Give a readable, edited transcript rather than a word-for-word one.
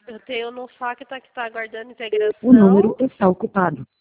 Eu tenho no FAC que tá aguardando integração. O número está ocupado.